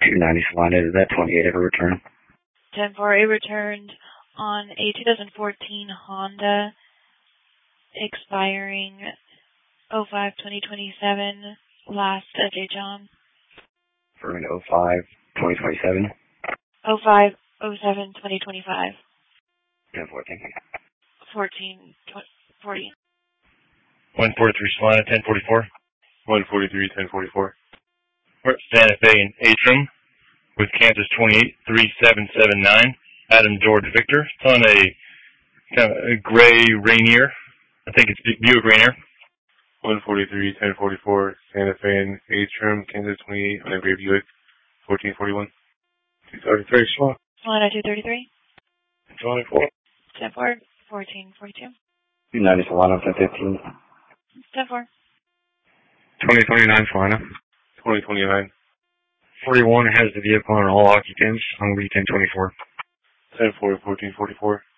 290 Salina, did that 28 ever return? 10-4, it returned on a 2014 Honda expiring 05-2027, last FJ John. For an 05-2027? 05-07-2025. 10-4, thank you. 14-40. 143 Salina, 1044. 143, 1044. We're at Santa Fe and Atrium with Kansas 283779. Adam George Victor. It's on a kind of a gray Rainier. I think it's Buick Rainier. 143, 1044. Santa Fe and Atrium, Kansas 28 on a gray Buick. 1441. 233 Salina. Salina 233. 24. 10-4. 14-42. 290 Salina, 1015. 10-4. 2029 Salina. 2029. 41 has the vehicle on all occupants. I'm going to be 1024. 10-4, 1444.